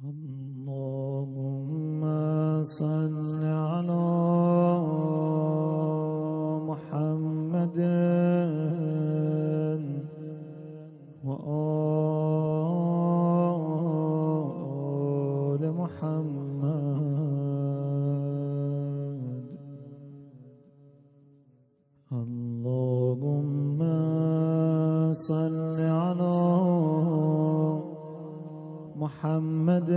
اللهم صل على محمد وآل محمد. اللهم صل على محمد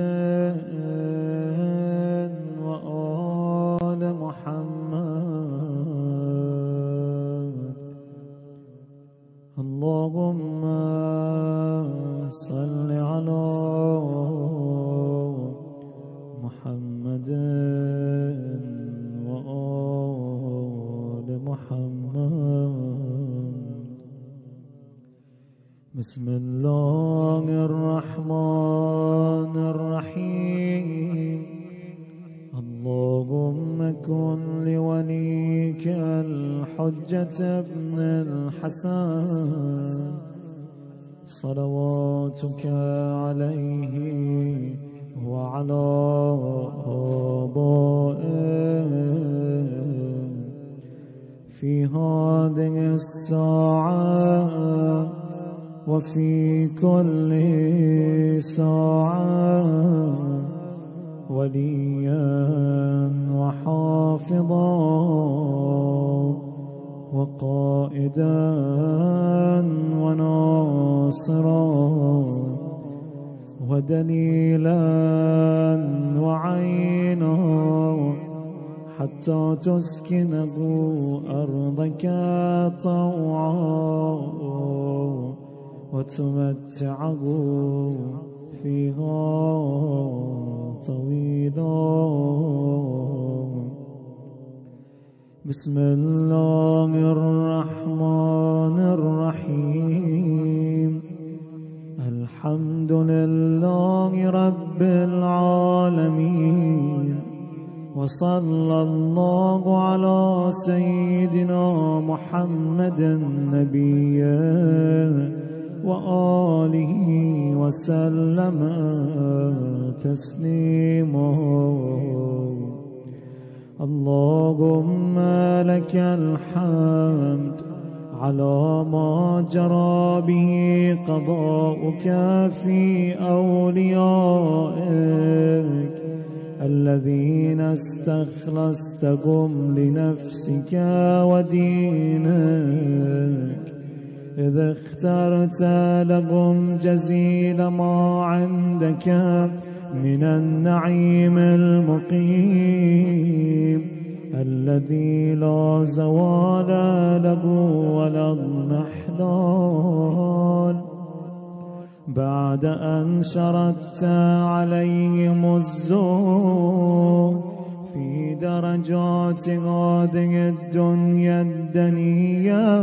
وآل محمد. اللهم صل على محمد وآل محمد. بسم الله الرحمن الرحيم. اللهم كن لوليك الحجة ابن الحسن صلواتك عليه وعلى آبائه في هذه الساعة وفي كل ساعة وليا وحافظا وقائدا وناصرا ودليلا وعينا حتى تسكنه أرضك طوعا وتمتعه فيها طويلا. بسم الله الرحمن الرحيم. الحمد لله رب العالمين، وصلى الله على سيدنا محمد النبي وآله وسلم تسليما. اللهم لك الحمد على ما جرى به قضاؤك في أوليائك الذين استخلصتهم لنفسك ودينك، إذ اخترت لهم جزيل ما عندك من النعيم المقيم الذي لا زوال له ولا انحلال، بعد أن شردت عليهم الزهد في درجات هذه الدنيا الدنية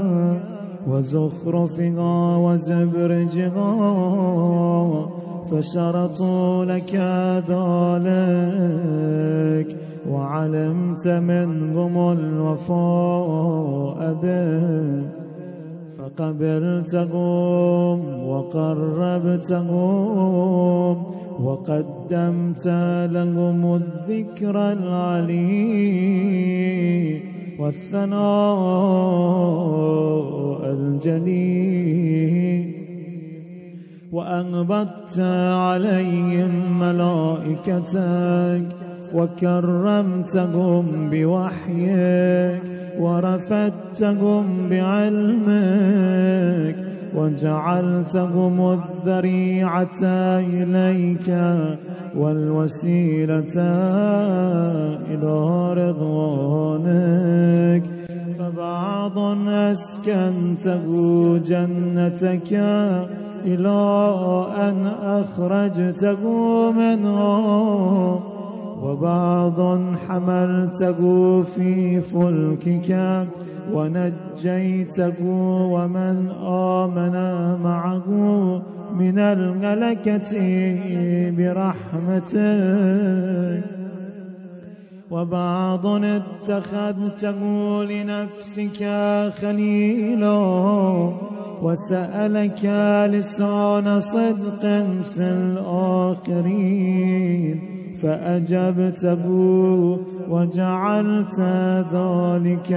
وزخرفها وزبرجها، فشرطوا لك ذلك وعلمت منهم الوفاء به، فقبلتهم وقربتهم وقدمت لهم الذكر العلي والثناء الجليل، وأنبت عليهم ملائكتك وكرمتهم بوحيك ورفدتهم بعلمك وجعلتهم الذريعة إليك والوسيلة إلى رضوانك، فبعض أسكنته جنتك إلى أن أخرجته منها، وبعض حملته في فلكك ونجيته ومن آمن معه من الملكة برحمتك، وبعض اتخذته لنفسك خليلا وسألك لسان صدق في الآخرين فأجبته وجعلت ذلك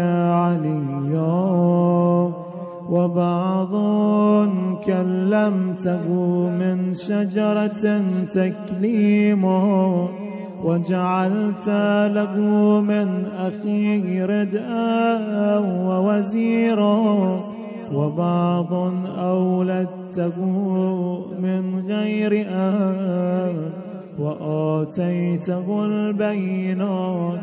عليا. وبعض كلمته من شجرة تكليما وجعلت له من أخيه ردءا ووزيرا. وبعض أولدته من غير وآتيته البينات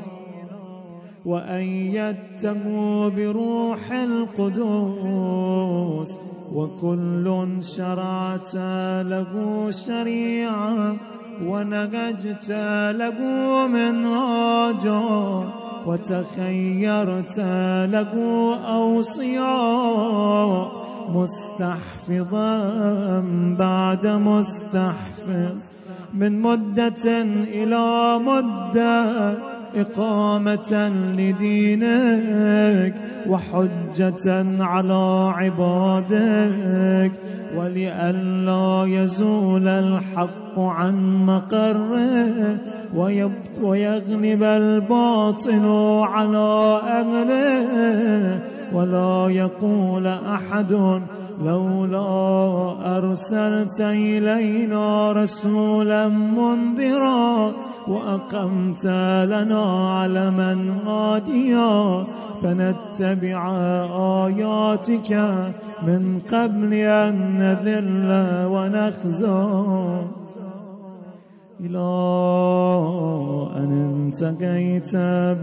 وأيدته بروح القدوس. وكل شرعت له شريعة ونهجت له منهاجا وتخيرت له أوصياء مستحفظا بعد مستحفظ من مدة إلى مدة إقامة لدينك وحجة على عبادك ولئلا يزول الحق عن مقره ويغلب الباطل على أهله ولا يقول أحد لولا أرسلت إلينا رسولا منذرا وأقمت لنا علما هاديا فنتبع آياتك من قبل أن نذل ونخزى. إلى أن انتهيت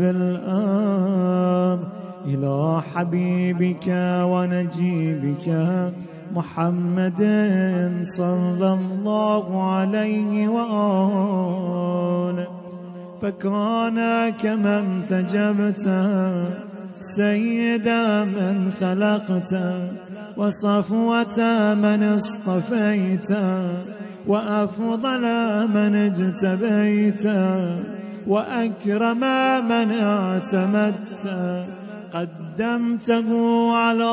بالأمر إلى حبيبك ونجيبك محمد صلى الله عليه وآله. فكان كما انتجبت سيد من خلقت وصفوة من اصطفيت وأفضل من اجتبيت وأكرم من اعتمدت. قدمته على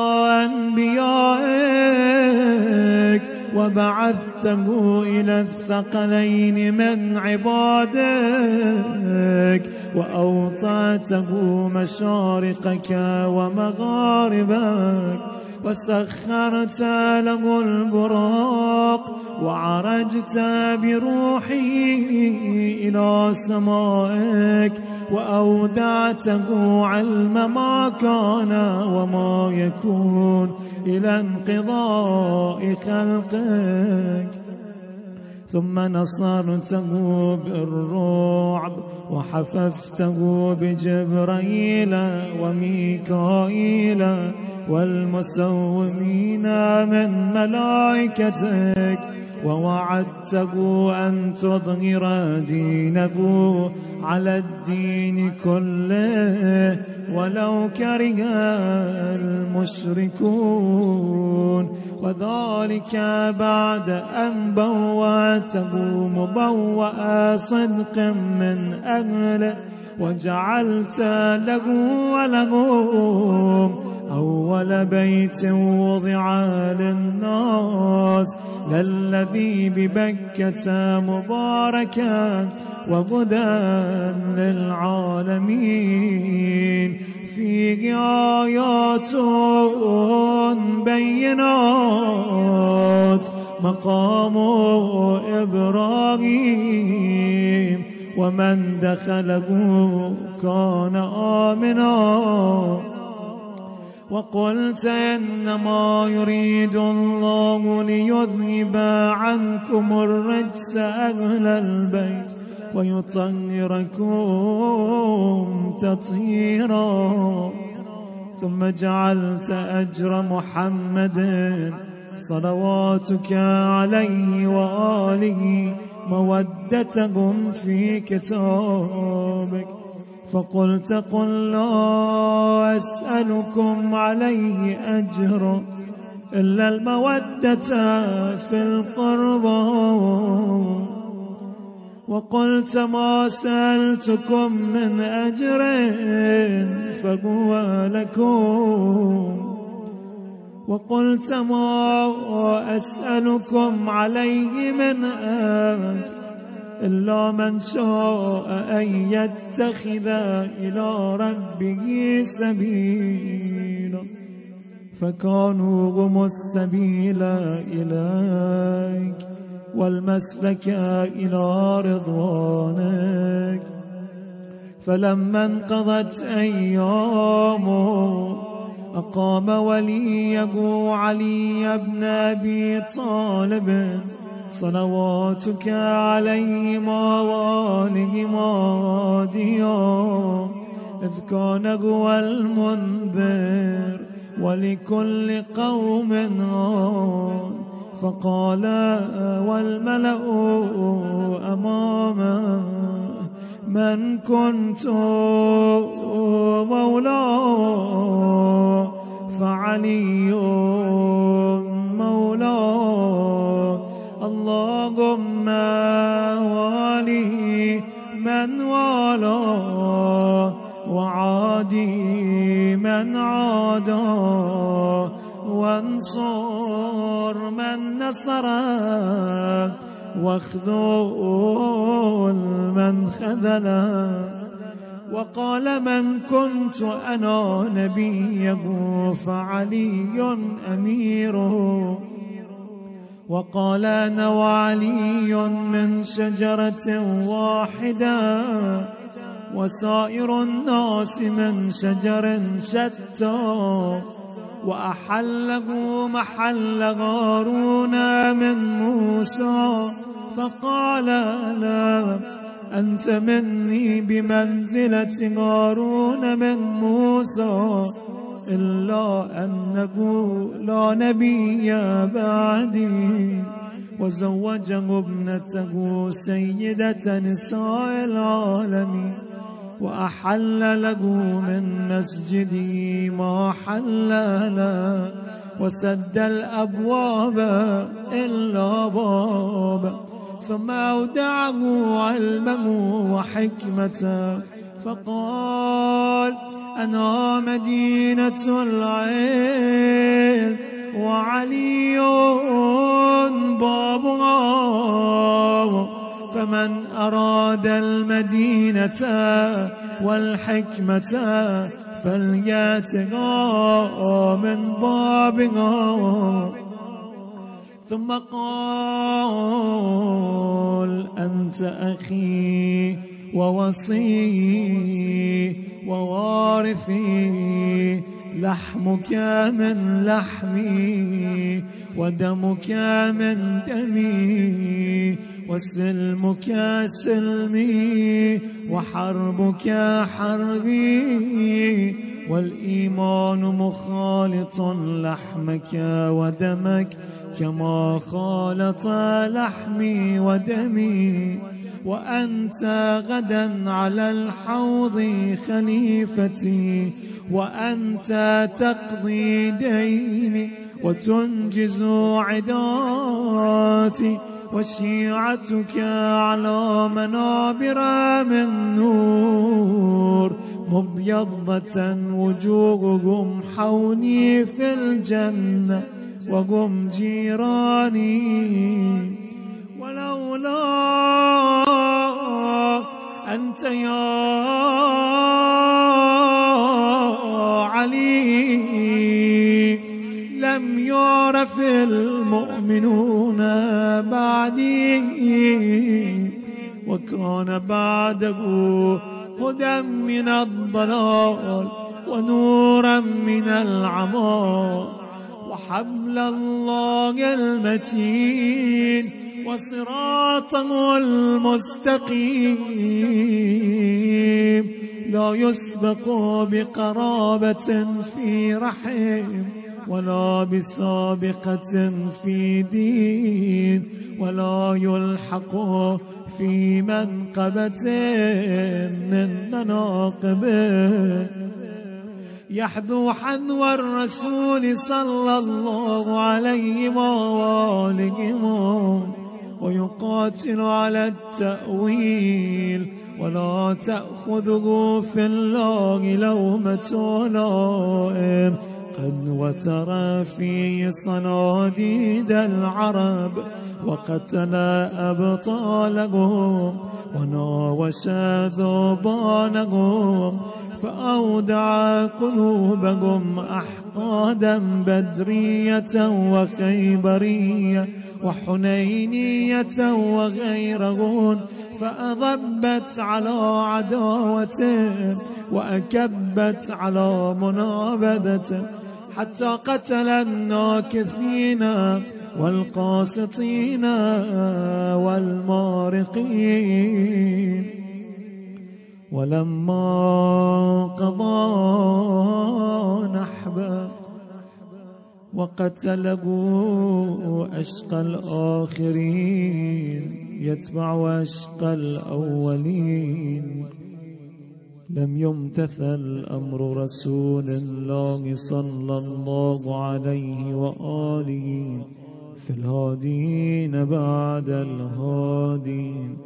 أنبيائك وبعثته إلى الثقلين من عبادك وأوطأته مشارقك ومغاربك وسخرت له البراق وعرجت بروحه إلى سمائك وأودعته علم ما كان وما يكون إلى انقضاء خلقك. ثم نصرته بالرعب وحففته بجبريل وميكائيل والمسومين من ملائكتك ووعدته أن تظهر دينه على الدين كله ولو كره المشركون. وذلك بعد أن بوأته مبوأ صدق من أهله وجعلت له ولهم أول بيت وضع للناس للذي ببكة مباركا وهدى للعالمين فيه آيات بينات مقام إبراهيم ومن دخله كان آمنا. وقلت إنما يريد الله ليذهب عنكم الرجس أهل البيت ويطهركم تطهيرا. ثم جعلت أجر محمد صلواتك عليه وآله مودتهم في كتابك. فقلت قل لا أسألكم عليه أجرا إلا المودة في القربى. وقلت ما سألتكم من أجر فهو لكم وقلت ما أسألكم عليه من أجر إلا من شاء أن يتخذ إلى ربه سبيلا فكانوا هم السبيل إليك والمسلك إلى رضوانك. فلما انقضت أيامه أقام وليه علي بن أبي طالب صلواتك عليهما وآلهما ديا إذ كان هو المنذر ولكل قوم هاد. فقال والملأ أمامه من كنت مولاه فعلي مولاه اللهم والي من والاه وعادي من عاداه وانصر من نصره واخذل من خذله. وقال من كنت أنا نبيه فعلي أميره. وقال أنا وعلي من شجرة واحدة وسائر الناس من شجر شتى. وأحله محل هارون من موسى فقال لا أنت مني بمنزلة هارون من موسى إلا أنه لا نبي بعدي. وزوجه ابنته سيدة نساء العالمين وأحل له من مسجدي ما حل له وسد الأبواب إلا بابا. ثم أودعه علمه وحكمته فقال أنا مدينة العلم وعلي بابها فمن أراد المدينة والحكمة فليأتها من بابها. ثم قال أنت أخي ووصي ووارثي لحمك من لحمي ودمك من دمي وسلمك سلمي وحربك حربي والإيمان مخالط لحمك ودمك كما خالط لحمي ودمي. وأنت غدا على الحوض خليفتي وأنت تقضي ديني وتنجز عداتي وشيعتك على منابر من نور مبيضة وجوههم حولي في الجنة وهم جيراني. ولولا أنت يا علي لم يعرف المؤمنون بعدي وكان بعده هدى من الضلال ونورا من العمى وحبل الله المتين وصراطه المستقيم لا يسبق بقرابة في رحم ولا بسابقة في دين ولا يلحق في منقبة من مناقبه. يحذو حذو الرسول صلى الله عليه وآله ويقاتل على التأويل ولا تأخذه في الله لومة لائم قد وتر في صناديد العرب وقتل أبطالهم وناوش ذوبانهم فأودع قلوبهم أحقادا بدرية وخيبرية وحنينية وغيرهن فأضبت على عداوته وأكبت على منابذته حتى قتل الناكثين والقاسطين والمارقين. ولما قضى نحبه وقتله أشقى الآخرين يتبع أشقى الأولين لم يمتثل أمر رسول الله صلى الله عليه وآله في الهادين بعد الهادين.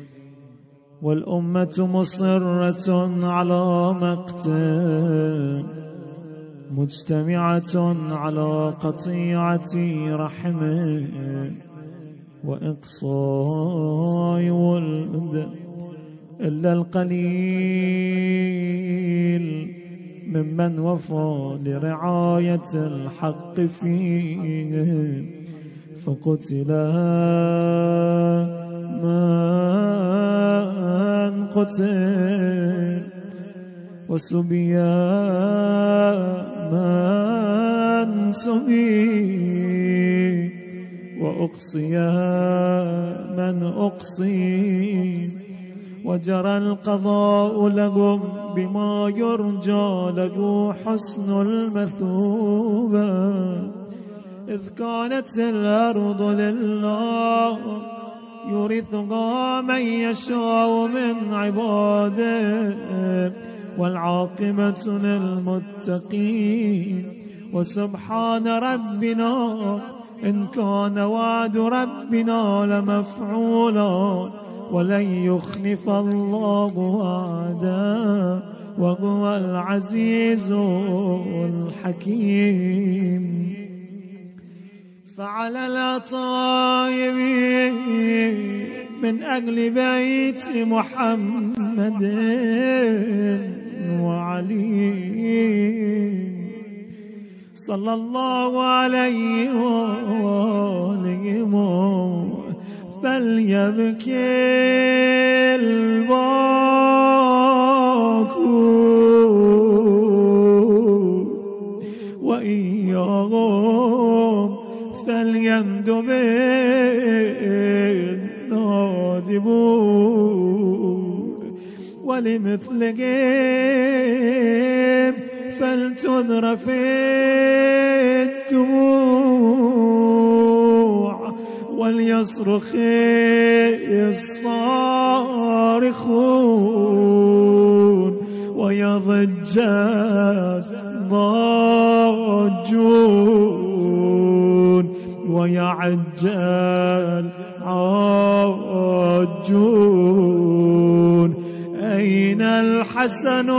والأمة مصرة على مقتل مجتمعة على قطيعة رحمه وإقصاء ولد إلا القليل ممن وفى لرعاية الحق فيه فقتل من قتل وسبي من سبي وأقصي من أقصي وجرى القضاء لهم بما يرجى له حسن المثوبة إذ كانت الأرض لله يورثها من يشاء من عباده والعاقبة للمتقين. وسبحان ربنا إن كان وعد ربنا لمفعولا ولن يخلف الله وعده وهو العزيز الحكيم. فعلى الطائبين من أجل بيت محمد وعلي صلى الله عليه وآله فليبكي الباكون وإياهم فليندم النادبون ولمثلهم فلتذرف الدموع وليصرخ الصارخون ويضج الضاجون ويعج العاجون. أين الحسن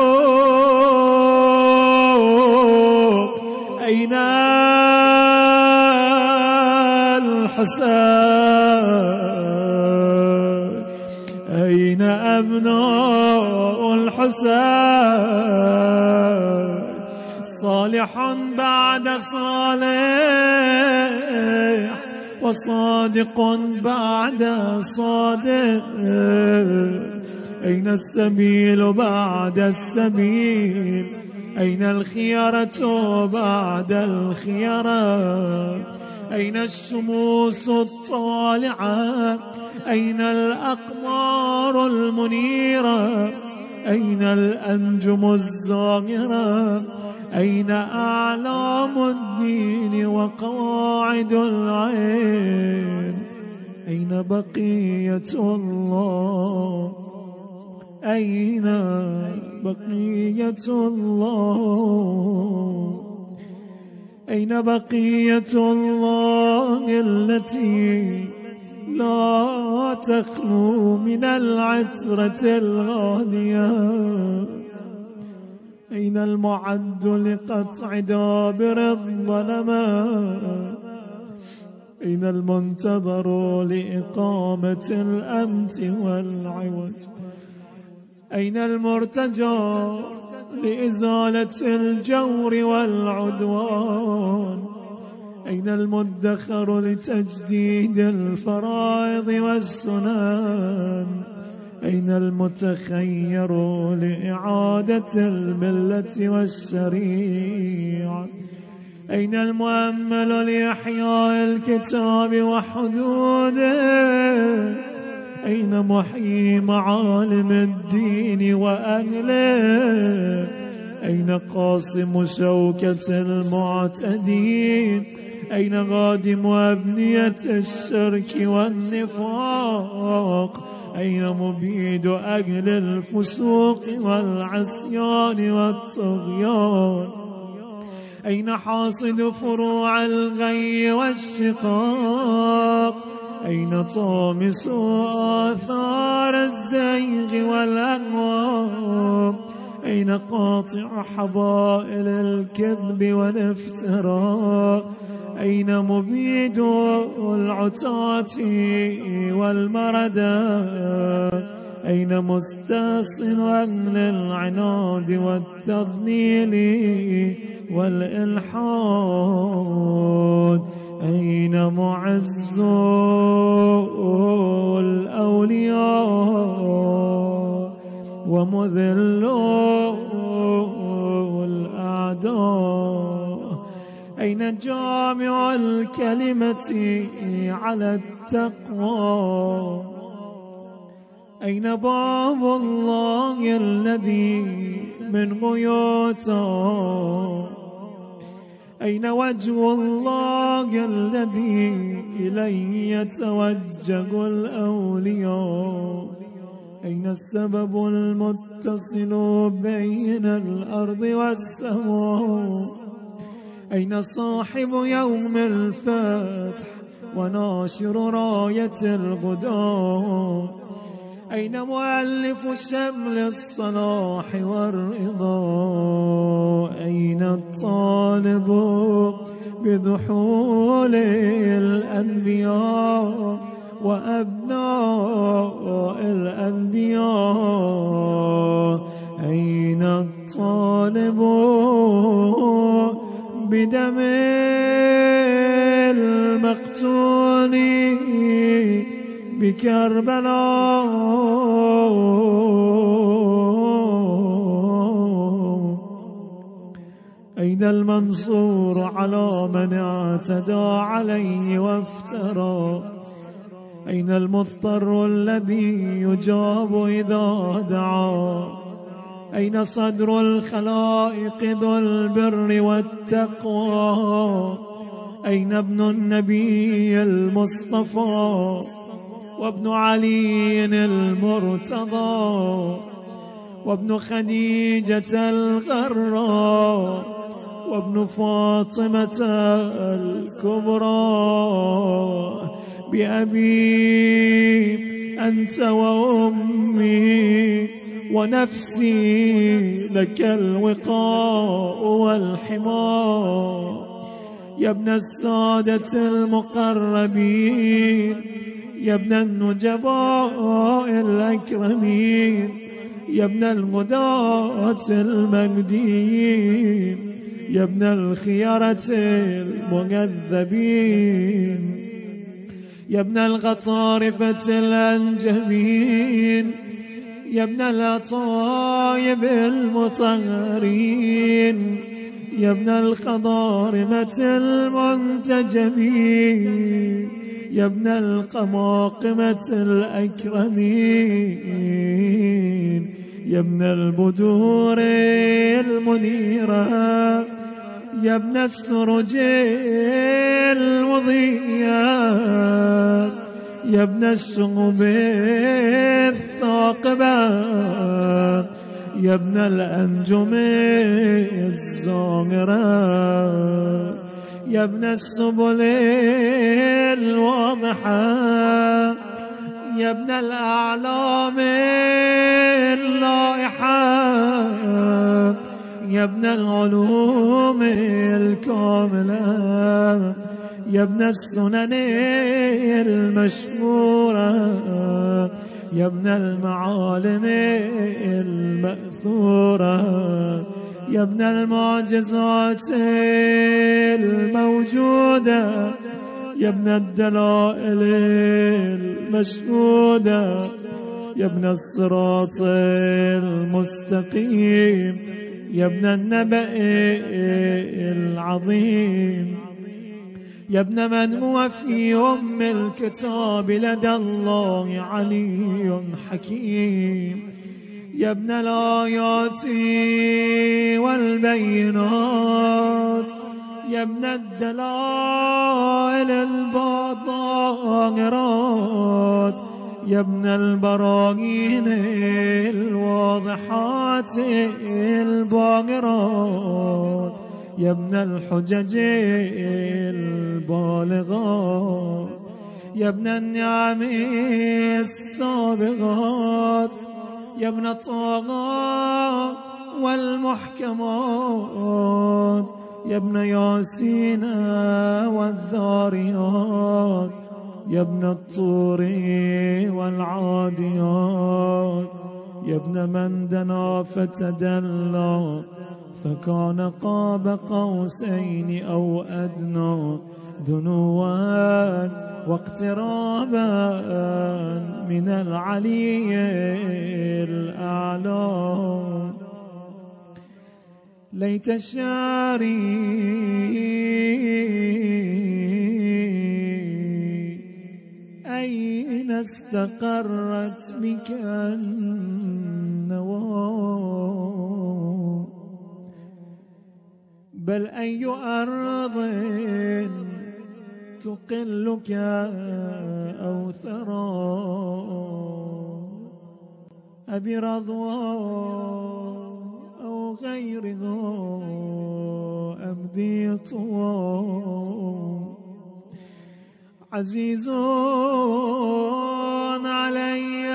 أين الحسين أين أبناء الحسين صالح بعد صالح وصادق بعد صادق. أين السبيل بعد السبيل أين الخيرة بعد الخيرة أين الشموس الطالعة أين الأقمار المنيرة أين الأنجم الزاهرة أين أعلام الدين وقواعد العين أين بقية الله أين بقية الله أين بقية الله التي لا تخلو من العترة الغالية أين المعد لقطع دابر الظلماء؟ أين المنتظر لإقامة الأمن والعوج؟ أين المرتجى لإزالة الجور والعدوان؟ أين المدخر لتجديد الفرائض والسنن؟ أين المتخير لإعادة الملة والشريعة؟ أين المؤمل لإحياء الكتاب وحدوده؟ أين محيي معالم الدين وأهله؟ أين قاسم شوكة المعتدين؟ أين غادم أبنية الشرك والنفاق؟ أين مبيد أهل الفسوق والعصيان والطغيان؟ أين حاصد فروع الغي والشقاق؟ أين طامس آثار الزيغ والأهواء؟ أين قاطع حبائل الكذب والافتراء؟ أين مبيد العتاة والمردة؟ أين مستأصل أهل العناد والتضليل والإلحاد؟ أين معز الأولياء ومذل الأعداء؟ أين جامع الكلمة على التقوى؟ أين باب الله الذي منه يؤتى؟ أين وجه الله الذي إليه يتوجه الأولياء؟ أين السبب المتصل بين الأرض والسماء؟ أين صاحب يوم الفتح وناشر راية الغداء؟ أين مؤلف شمل الصلاح والرضا؟ أين الطالب بدحول الأنبياء وأبناء الأنبياء؟ أين الطالب بدم المقتول بكربلاء؟ أين المنصور على من اعتدى عليه وافترى؟ أين المضطر الذي يجاب إذا دعا؟ أين صدر الخلائق ذو البر والتقوى؟ أين ابن النبي المصطفى وابن علي المرتضى وابن خديجة الغراء وابن فاطمة الكبرى؟ بأبي أنت وأمي ونفسي لك الوقاء والحماء. يا ابن السادة المقربين، يا ابن النجباء الأكرمين، يا ابن الغداة المجدين، يا ابن الخيرة المجذبين، يا ابن الغطارفة الأنجمين، يا ابن الأطايب المطهرين، يا ابن الخضارمة المنتجبين، يا ابن القماقمة الأكرمين، يا ابن البدور المنيرة، يا ابن السرج المضيئة، يا ابن الشغب الثاقبة، يا ابن الأنجم الزامرة، يا ابن السبل الواضحة، يا ابن الأعلام اللائحة، يا ابن العلوم الكاملة، يا ابن السنن المشهورة، يا ابن المعالم المأثورة، يا ابن المعجزات الموجودة، يا ابن الدلائل المشهودة، يا ابن الصراط المستقيم، يا ابن النبأ العظيم، يا ابن من هو في أم الكتاب لدى الله علي حكيم، يا ابن الآيات والبينات، يا ابن الدلائل الظاهرات، يا ابن البراهين الواضحات الباهرات، يا ابن الحجج البالغات، يا ابن النعم السابغات، يا ابن الطاغات والمحكمات، يا ابن ياسين والذاريات، يا ابن الطور والعاديات، يا ابن من دنا فتدلى فكان قاب قوسين أو أدنى، دنوا واقترابا من العلي الأعلى. ليت الشاري أين استقرت بك النوى، بل أي أرض تقلك أو ثرى، أبي رضوى أو غيرها أبدي طوى، عزيز علي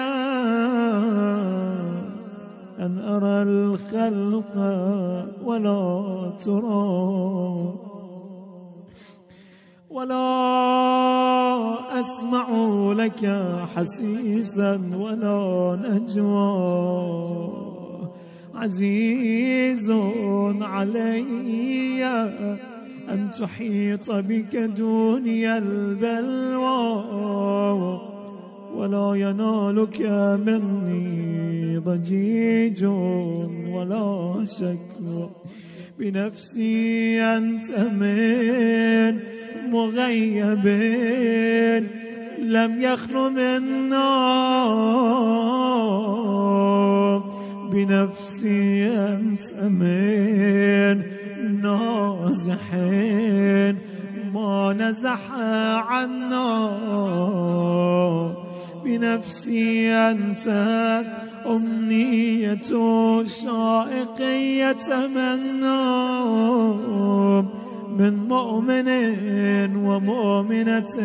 أن أرى الخلق ولا ترى، ولا أسمع لك حسيسا ولا نجوى، عزيز علي أن تحيط بك دنيا البلوى، ولا ينالك مني ضجيج ولا شكوى، بنفسي أنت من مغيب لم يخل منا، بنفسي أنت من نازح ما نزح عنا، بنفسي أنت أمنية شائق يتمنى، من مؤمن ومؤمنة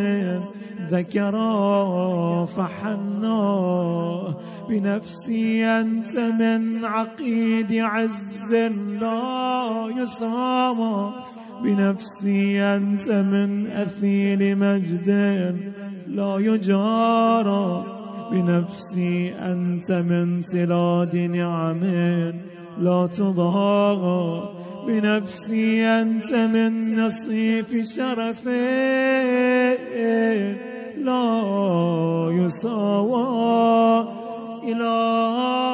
ذكرا فحنا، بنفسي أنت من عقيد عز لا يسامى، بنفسي أنت من أثيل مجد لا يجارى، بنفسي أنت من تلاد نعم لا تضاغى، بنفسي أنت من نصيف شرف لا يساوى، إلى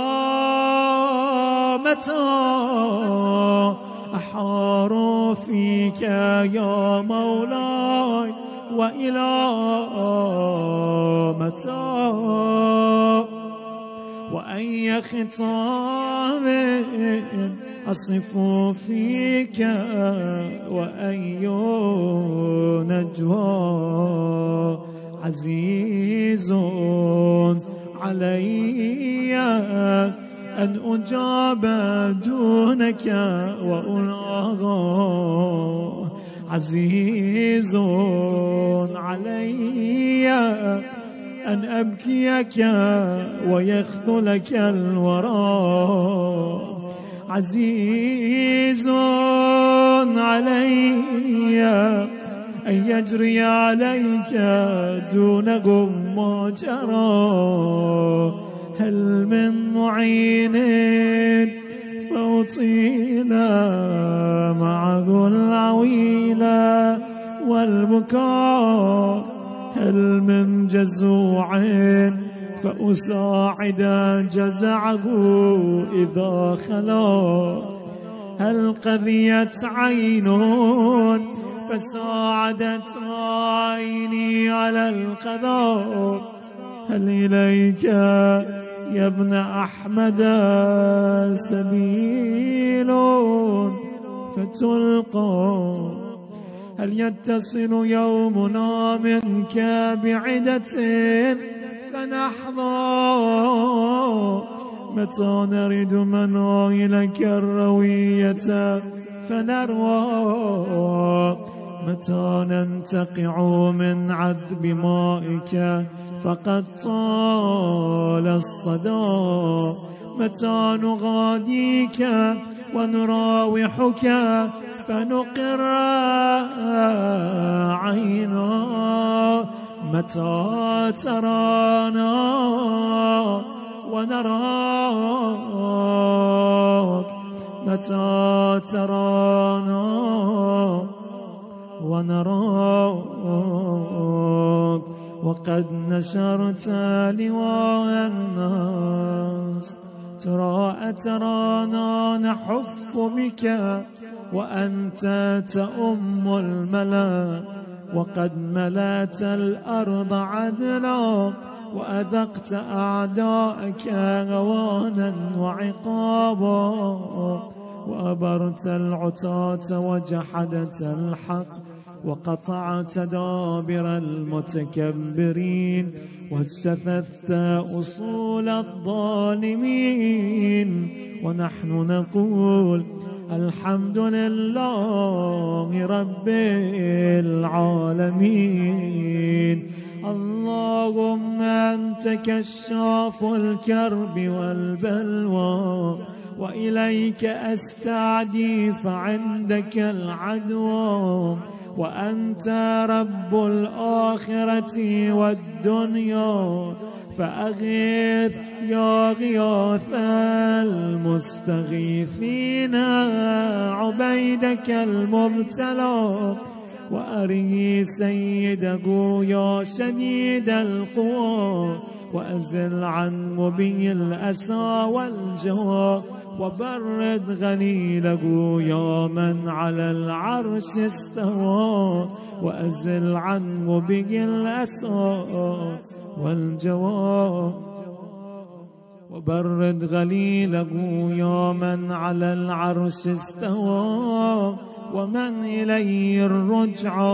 متى أحار فيك يا مولاي، وإلى متى وأي خطاب أصف فيك، وأي نجوى، عزيز علي أن أجاب دونك وألاغى، عزيز علي أن أبكيك ويخذلك الورى، عزيز علي أن يجري عليك دونكم ما جرى. هل من معين فأطيلا معه العويلا والبكاء؟ هل من جزوع فأساعد جزعه إذا خلا؟ هل قذيت عين فساعدت عيني على القضاء؟ هل إليك يا ابن أحمد سبيل فتلقى؟ هل يتصل يومنا منك بعدة فنحظى؟ متى نرد منايلك الروية فنروى؟ متى ننتقع من عذب مائك فقد طال الصدى؟ متى نغاديك ونراوحك فنقر عينا؟ متى ترانا ونراك؟ متى ترانا ونراك؟ وقد نشرت لواء الناس، ترانا نحف بك وأنت تؤم الملا. وقد ملأت الأرض عدلا وأذقت أعداءك غوانا وعقابا، وأبرت العتاة وجحدت الحق، وقطعت دابر المتكبرين، واجتثثت أصول الظالمين. ونحن نقول الحمد لله رب العالمين. اللهم أنت كشاف الكرب والبلوى، وإليك أستعدي فعندك العدوى. وأنت رب الآخرة والدنيا، فأغث يا غياث المستغيثين عبيدك المبتلى. وأري سيده يا شديد القوى، وأزل عن مبي الأسى والجوى. وبرد غليله يا من على العرش استوى، وأزل عن مبي الأسى والجوى. وبرد غليله يا من على العرش استوى، ومن إليه الرجعى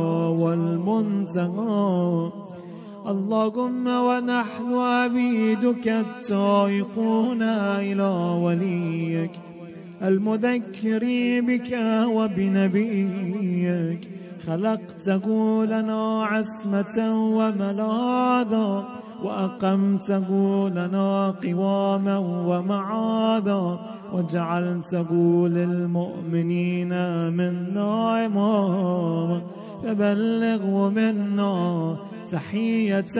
والمنتهى. اللهم ونحن عبيدك التائقون إلى وليك، المذكر بك وبنبيك، خلقته لنا عصمة وملاذا، وأقمته لنا قواما ومعاذا، وجعلته للمؤمنين منا إماما. فبلغه منا تحية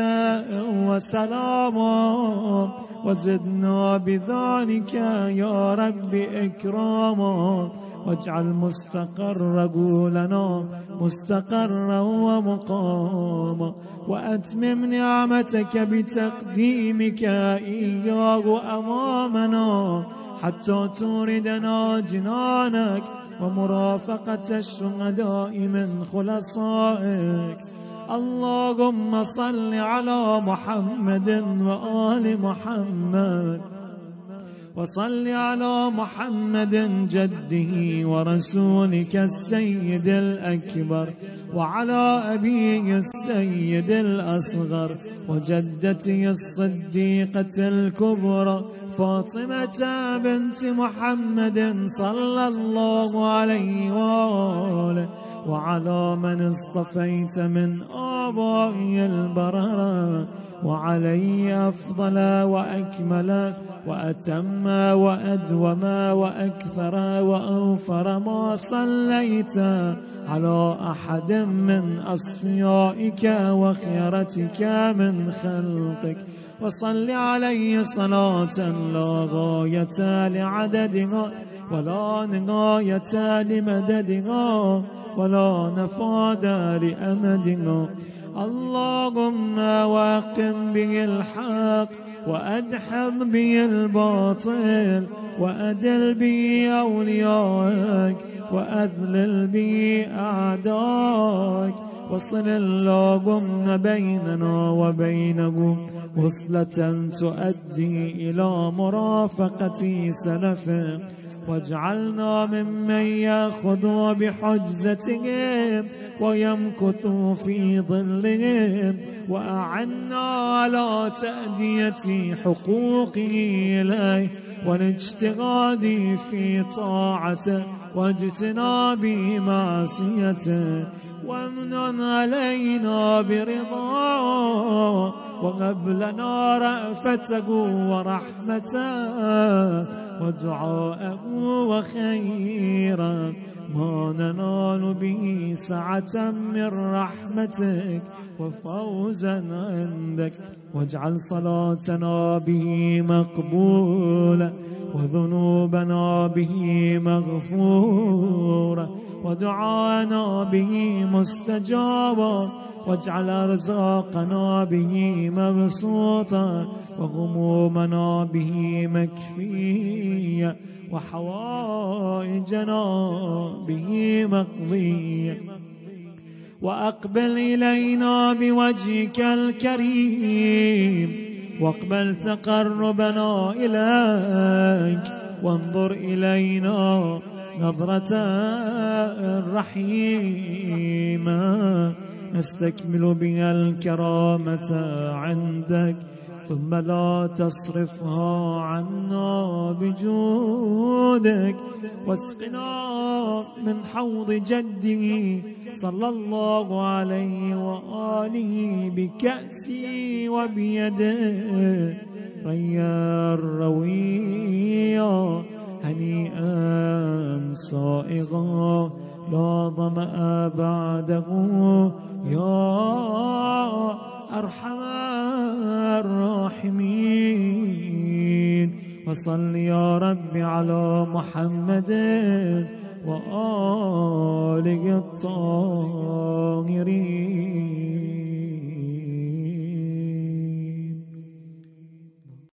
وسلاما، وزدنا بذلك يا رب إكراما. واجعل مستقره لنا مستقرا ومقاما، وأتمم نعمتك بتقديمك إياه أمامنا، حتى توردنا جنانك ومرافقة الشهداء من خلصائك. اللهم صل على محمد وآل محمد، وصل على محمد جده ورسولك السيد الأكبر، وعلى أبيه السيد الأصغر، وجدته الصديقة الكبرى فاطمة بنت محمد صلى الله عليه وآله، وعلى من اصطفيت من آبائي البررة، وعلي أفضل وأكمل وأتم وأدوم وأكثر وأوفر ما صليت على أحد من أصفيائك وخيرتك من خلقك. وصل عليه صلاة لا غاية لعددها ولا نهاية لمددها ولا نفاد لأمدها. اللهم واقم به الحق وأدحض به الباطل وأدل به أوليائك وأذلل به أعدائك. وصل اللهم بيننا وبينهم وصلة تؤدي إلى مرافقة سلفه، واجعلنا ممن يأخذ بحجزتهم ويمكث في ظلهم، وأعنا على تأدية حقوقه إليه والاجتهاد في طاعته واجتناب معصيته. وامنن علينا برضاه وهب لنا رأفته ورحمته ودعاءه وخيرا ما ننال به سعة من رحمتك وفوزا عندك. واجعل صلاتنا به مقبولة وذنوبنا به مغفورة ودعانا به مستجابا، واجعل أرزاقنا به مبسوطة وغمومنا به مكفية وحوائجنا به مقضية. وأقبل إلينا بوجهك الكريم واقبل تقربنا إليك، وانظر إلينا نظرة رحيمة نستكمل بها الكرامة عندك، ثم لا تصرفها عنا بجودك. واسقنا من حوض جده صلى الله عليه وآله بكأسه وبيده ريا رويا هنيئا صائغا لا ظمأ بعده يا أرحم الراحمين. وصل يا رب على محمد وآله الطاهرين.